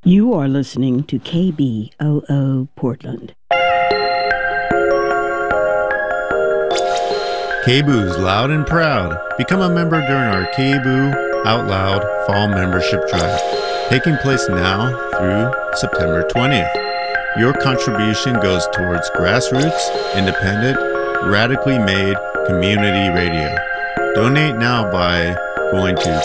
You are listening to KBOO Portland. KBOO's loud and proud. Become a member during our KBOO Out Loud Fall Membership Drive, taking place now through September 20th. Your contribution goes towards grassroots, independent, radically made community radio. Donate now by going to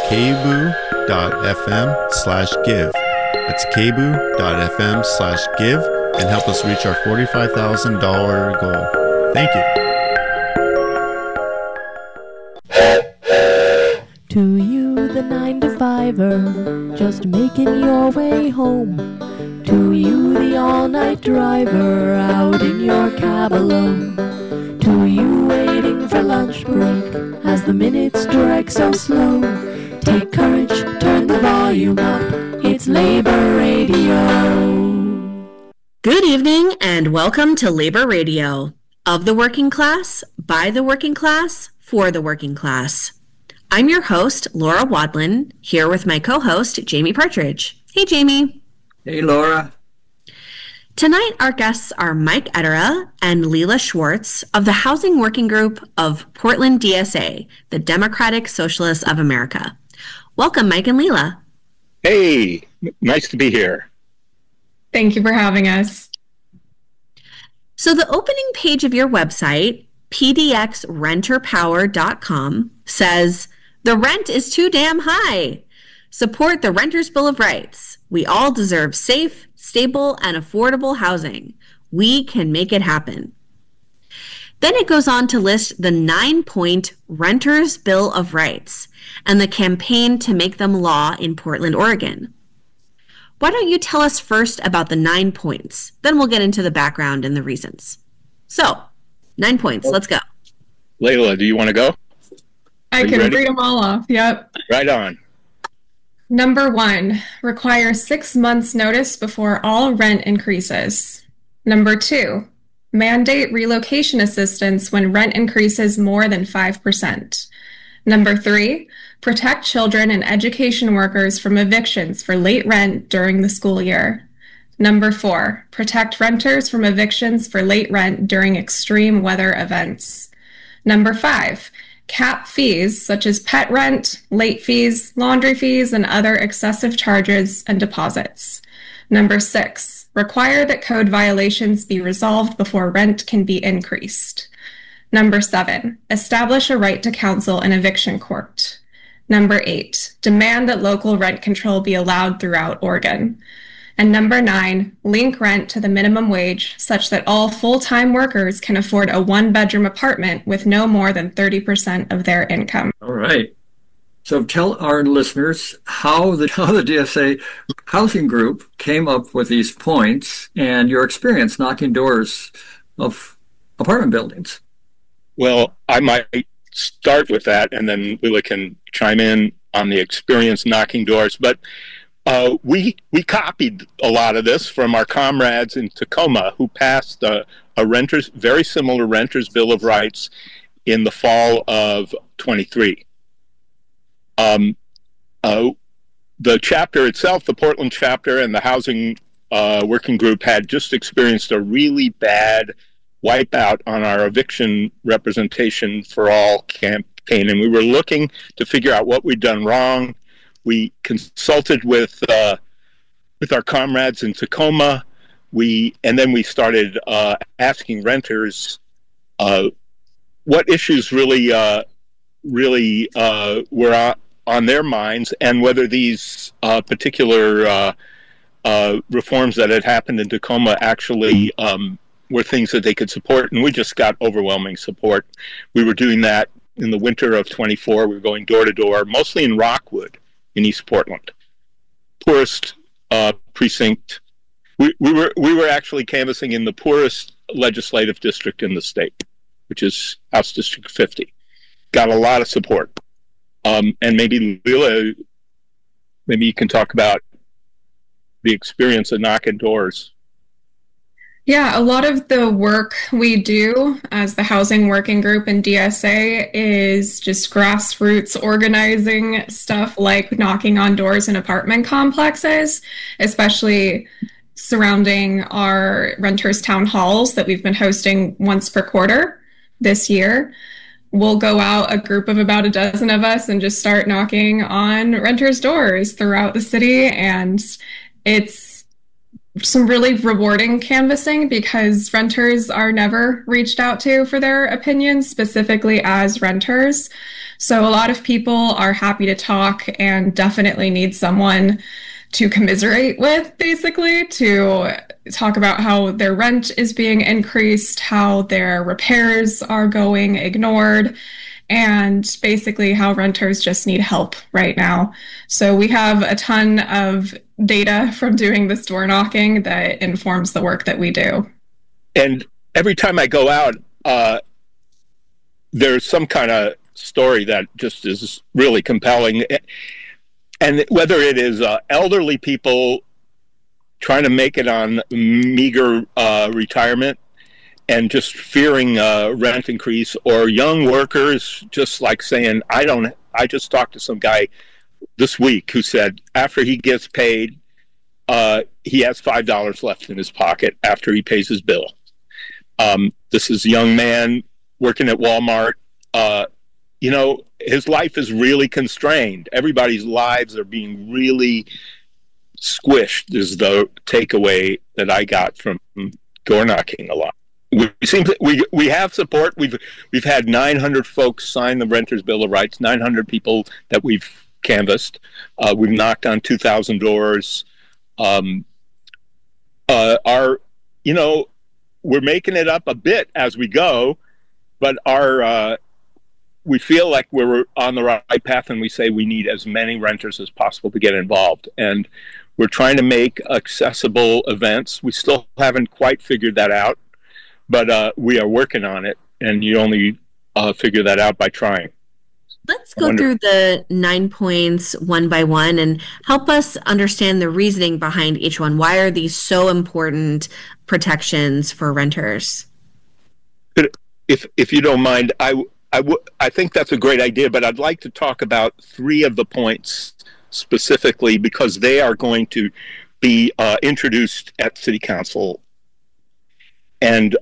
kboo.fm/give. That's kboo.fm/give and help us reach our $45,000 goal. Thank you. To you, the 9-to-5er, just making your way home. To you, the all-night driver, out in your cab alone. To you, waiting for lunch break, as the minutes drag so slow. Take courage, turn the volume up, it's Labor Radio. Good evening and welcome to Labor Radio. Of the working class, by the working class, for the working class. I'm your host, Laura Wadlin, here with my co-host, Jamie Partridge. Hey, Jamie. Hey, Laura. Tonight, our guests are Mike Ettera and Leila Schwartz of the Housing Working Group of Portland DSA, the Democratic Socialists of America. Welcome, Mike and Leila. Hey, nice to be here. Thank you for having us. So the opening page of your website, pdxrenterpower.com, says, "The rent is too damn high. Support the Renters' Bill of Rights. We all deserve safe, stable, and affordable housing. We can make it happen." Then it goes on to list the 9-point Renters' Bill of Rights and the campaign to make them law in Portland, Oregon. Why don't you tell us first about the 9 points? Then we'll get into the background and the reasons. So, 9 points. Let's go. Leila, do you want to go? I can read them all off. Yep. Right on. Number 1, require 6 months notice before all rent increases. Number 2, mandate relocation assistance when rent increases more than 5%. Number 3, protect children and education workers from evictions for late rent during the school year. Number 4, protect renters from evictions for late rent during extreme weather events. Number 5, cap fees such as pet rent, late fees, laundry fees, and other excessive charges and deposits. Number 6, require that code violations be resolved before rent can be increased. Number 7, establish a right to counsel in eviction court. Number 8, demand that local rent control be allowed throughout Oregon. And number 9, link rent to the minimum wage such that all full-time workers can afford a 1-bedroom apartment with no more than 30% of their income. All right. So tell our listeners how the DSA Housing Group came up with these points and your experience knocking doors of apartment buildings. Well, I might start with that, and then Leila can chime in on the experience knocking doors. But we copied a lot of this from our comrades in Tacoma who passed a very similar Renters' Bill of Rights in the fall of 23. The chapter itself, the Portland chapter and the Housing Working Group had just experienced a really bad wipeout on our eviction representation for all campaign, and we were looking to figure out what we'd done wrong. We consulted with our comrades in Tacoma. And then we started asking renters what issues really were on their minds, and whether these particular reforms that had happened in Tacoma actually were things that they could support. And we just got overwhelming support. We were doing that in the winter of 24. We were going door to door, mostly in Rockwood, in East Portland, poorest precinct. We were actually canvassing in the poorest legislative district in the state, which is House District 50. Got a lot of support. And maybe Leila, maybe you can talk about the experience of knocking doors. Yeah, a lot of the work we do as the Housing Working Group in DSA is just grassroots organizing stuff like knocking on doors in apartment complexes, especially surrounding our renters' town halls that we've been hosting once per quarter this year. We'll go out, a group of about a dozen of us, and just start knocking on renters' doors throughout the city. And it's some really rewarding canvassing because renters are never reached out to for their opinions, specifically as renters. So a lot of people are happy to talk and definitely need someone to commiserate with, basically, to talk about how their rent is being increased, how their repairs are going ignored, and basically how renters just need help right now. So we have a ton of data from doing this door knocking that informs the work that we do. And every time I go out, there's some kind of story that just is really compelling. And whether it is elderly people trying to make it on meager retirement and just fearing rent increase, or young workers just like saying, I just talked to some guy this week who said after he gets paid, he has $5 left in his pocket after he pays his bill. This is a young man working at Walmart. His life is really constrained. Everybody's lives are being really squished, is the takeaway that I got from door knocking a lot. We have support. We've had 900 folks sign the Renters Bill of Rights, 900 people that we've canvassed. We've knocked on 2,000 doors. We're making it up a bit as we go, but we feel like we're on the right path, and we say we need as many renters as possible to get involved. And we're trying to make accessible events. We still haven't quite figured that out, but we are working on it, and you only figure that out by trying. Let's go through the 9 points one by one and help us understand the reasoning behind each one. Why are these so important protections for renters? If you don't mind, I think that's a great idea, but I'd like to talk about 3 of the points specifically because they are going to be introduced at City Council. And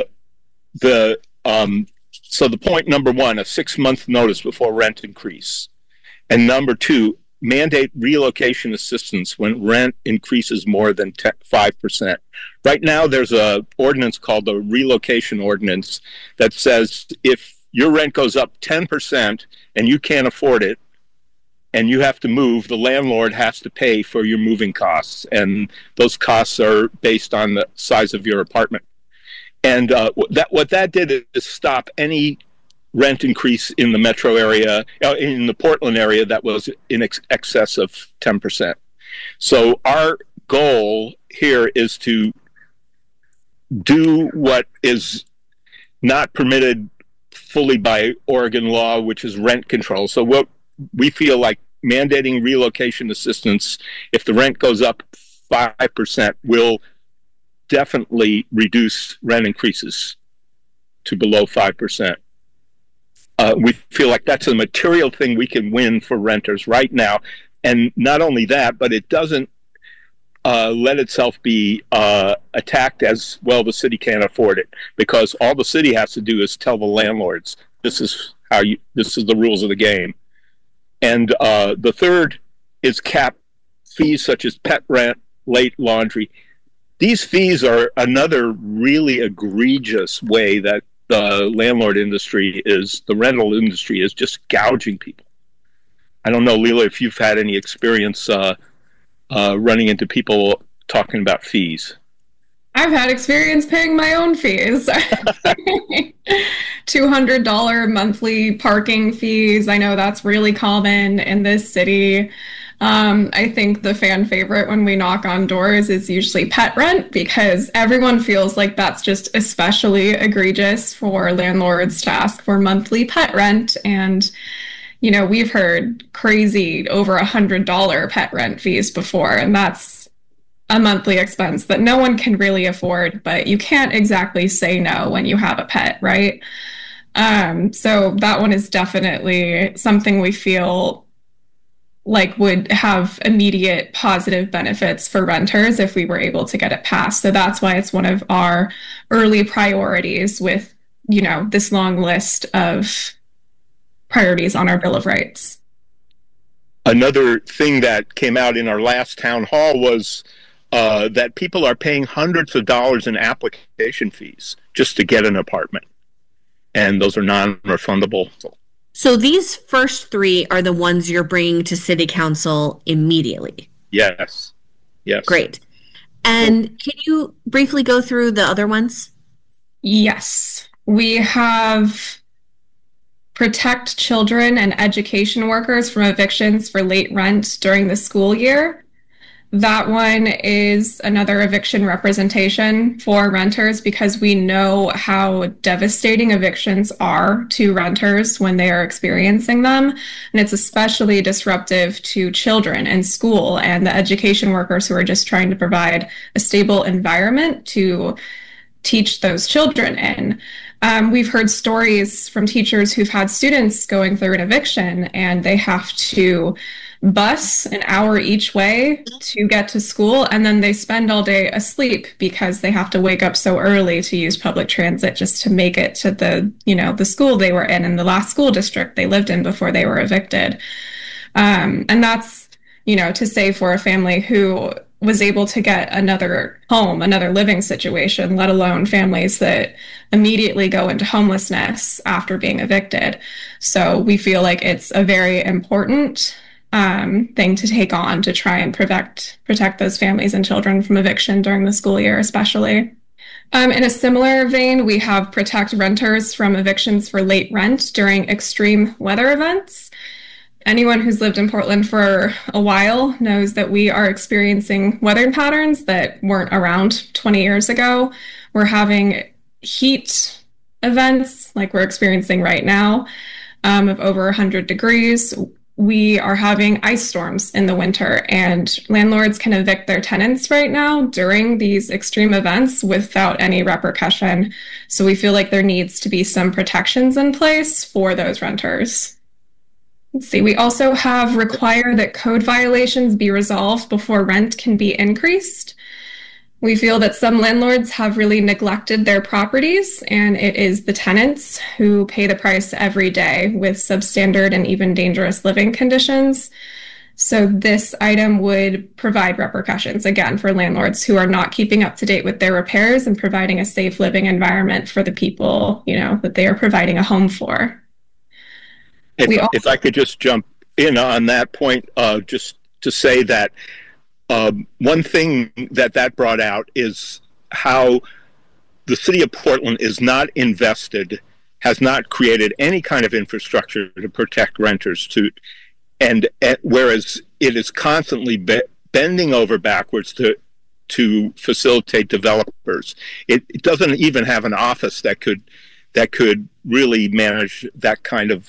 so the point number 1, a 6-month notice before rent increase. And number 2, mandate relocation assistance when rent increases more than 5%. Right now, there's an ordinance called the relocation ordinance that says if your rent goes up 10% and you can't afford it and you have to move, the landlord has to pay for your moving costs. And those costs are based on the size of your apartment. And what that did is stop any rent increase in the metro area, in the Portland area, that was in excess of 10%. So our goal here is to do what is not permitted fully by Oregon law, which is rent control. So what we feel like mandating relocation assistance, if the rent goes up 5%, will definitely reduce rent increases to below 5%. We feel like that's a material thing we can win for renters right now. And not only that, but it doesn't let itself be attacked as, well, the city can't afford it, because all the city has to do is tell the landlords, this is the rules of the game. And the third is cap fees such as pet rent, late laundry. These fees are another really egregious way that the rental industry is just gouging people. I don't know, Leela, if you've had any experience running into people talking about fees. I've had experience paying my own fees. $200 monthly parking fees. I know that's really common in this city. I think the fan favorite when we knock on doors is usually pet rent, because everyone feels like that's just especially egregious for landlords to ask for monthly pet rent. And, we've heard crazy over $100 pet rent fees before, and that's a monthly expense that no one can really afford, but you can't exactly say no when you have a pet, right? So that one is definitely something we feel like would have immediate positive benefits for renters if we were able to get it passed. So that's why it's one of our early priorities with, this long list of priorities on our Bill of Rights. Another thing that came out in our last town hall was that people are paying hundreds of dollars in application fees just to get an apartment. And those are non-refundable. So these first three are the ones you're bringing to City Council immediately? Yes. Great. And can you briefly go through the other ones? Yes. We have protect children and education workers from evictions for late rent during the school year. That one is another eviction representation for renters because we know how devastating evictions are to renters when they are experiencing them. And it's especially disruptive to children in school and the education workers who are just trying to provide a stable environment to teach those children in. We've heard stories from teachers who've had students going through an eviction and they have to bus an hour each way to get to school, and then they spend all day asleep because they have to wake up so early to use public transit just to make it to the school they were in the last school district they lived in before they were evicted. And that's, to say for a family who was able to get another home, another living situation, let alone families that immediately go into homelessness after being evicted. So we feel like it's a very important thing to take on to try and protect those families and children from eviction during the school year, especially. In a similar vein, we have protect renters from evictions for late rent during extreme weather events. Anyone who's lived in Portland for a while knows that we are experiencing weather patterns that weren't around 20 years ago. We're having heat events like we're experiencing right now of over 100 degrees. We are having ice storms in the winter, and landlords can evict their tenants right now during these extreme events without any repercussion. So we feel like there needs to be some protections in place for those renters. Let's see, we also have require that code violations be resolved before rent can be increased. We feel that some landlords have really neglected their properties, and it is the tenants who pay the price every day with substandard and even dangerous living conditions. So this item would provide repercussions, again, for landlords who are not keeping up to date with their repairs and providing a safe living environment for the people, that they are providing a home for. If I could just jump in on that point, just to say that one thing that brought out is how the city of Portland is not invested, has not created any kind of infrastructure to protect renters, whereas it is constantly bending over backwards to facilitate developers. It doesn't even have an office that could really manage that kind of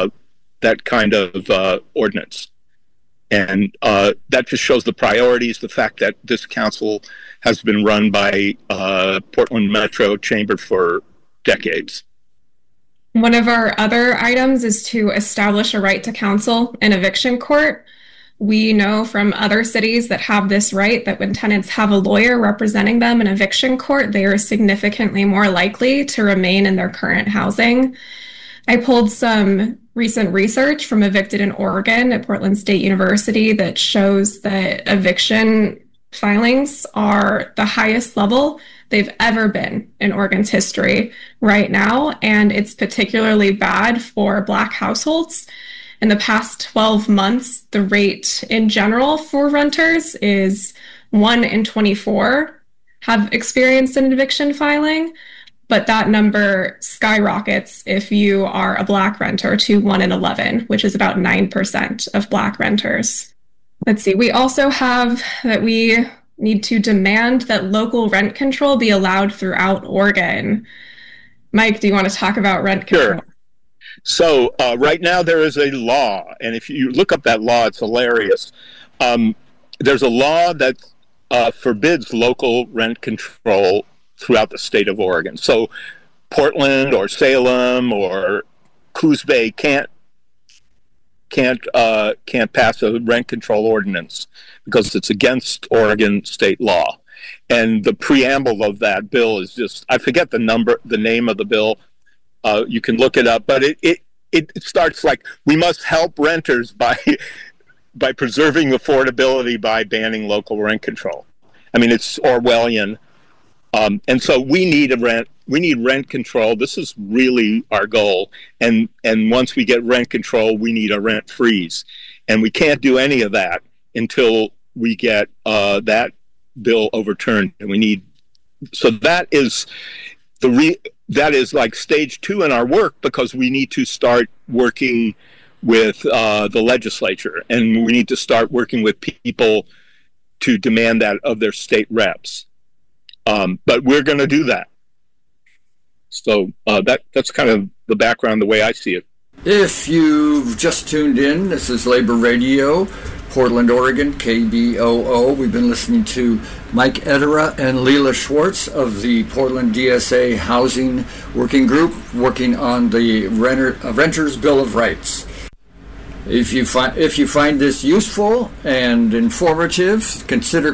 ordinance. And that just shows the priorities, the fact that this council has been run by Portland Metro Chamber for decades. One of our other items is to establish a right to counsel in eviction court. We know from other cities that have this right that when tenants have a lawyer representing them in eviction court, they are significantly more likely to remain in their current housing. I pulled some recent research from Evicted in Oregon at Portland State University that shows that eviction filings are the highest level they've ever been in Oregon's history right now, and it's particularly bad for Black households. In the past 12 months, the rate in general for renters is 1 in 24 have experienced an eviction filing. But that number skyrockets if you are a Black renter to 1 in 11, which is about 9% of Black renters. Let's see, we also have that we need to demand that local rent control be allowed throughout Oregon. Mike, do you want to talk about rent control? Sure. So right now there is a law, and if you look up that law, it's hilarious. There's a law that forbids local rent control throughout the state of Oregon. So Portland or Salem or Coos Bay can't pass a rent control ordinance because it's against Oregon state law. And the preamble of that bill is just, I forget the name of the bill. You can look it up, but it starts like, we must help renters by preserving affordability by banning local rent control. I mean, it's Orwellian. And so we need rent control. This is really our goal. And once we get rent control, we need a rent freeze. And we can't do any of that until we get that bill overturned. And so that is that is like stage 2 in our work, because we need to start working with the legislature, and we need to start working with people to demand that of their state reps. But we're going to do that. So that's kind of the background, the way I see it. If you've just tuned in, this is Labor Radio, Portland, Oregon, KBOO. We've been listening to Mike Ettera and Leila Schwartz of the Portland DSA Housing Working Group, working on the Renters' Bill of Rights. If you find this useful and informative, consider